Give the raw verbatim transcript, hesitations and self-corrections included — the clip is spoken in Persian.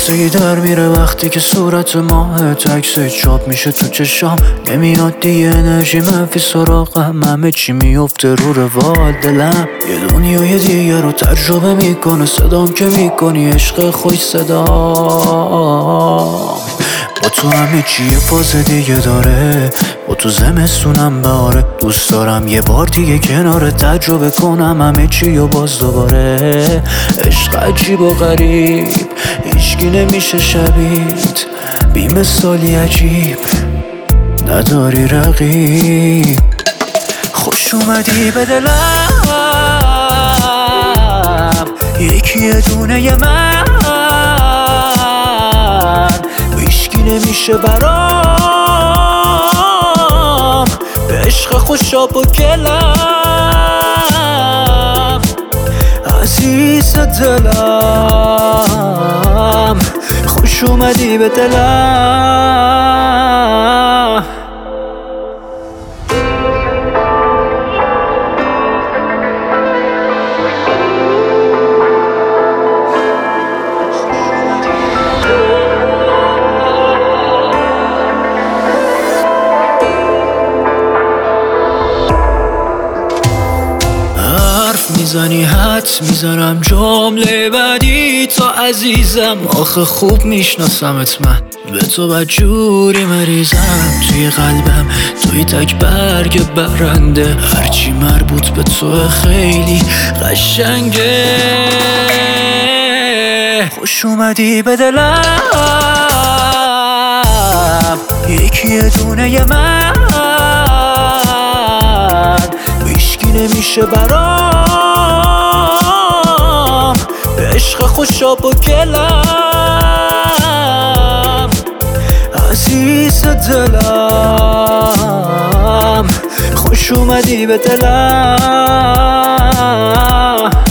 خستگی در میره وقتی که صورت ماه تکسه چاپ میشه تو چشام. نمیاد دیگه انرژی منفی سراغم، همه چی میفته رو روال دلم. یه دنیای دیگه رو تجربه میکنه صدام که میکنی عشق خوش صدا. با تو همه چی یه فاز دیگه داره، با تو زمستونم بهاره. دوست دارم یه بار دیگه کنار تجربه کنم همه چی و باز دوباره. عشق عجیب و غریب هیچکی نمیشه شبیت، بی مثالی عجیب نداری رقیب. خوش اومدی به دلم یکی یه دونه ی من، هیچکی نمیشه برام به عشق خوشاب و گلم. عزیز دلم خوش اومدی به دلم. میزنی حد میزنم جمله بعدی تا عزیزم. آخه خوب میشناسمت من، به تو بدجوری مریضم. توی قلبم توی تک برگ برنده، هرچی مربوط به تو خیلی قشنگه. خوش اومدی به دلم یکی یه دونه ی من، هیچکی نمیشه برام به عشق خوشاب و گلم. عزیز دلم خوش اومدی به دلم.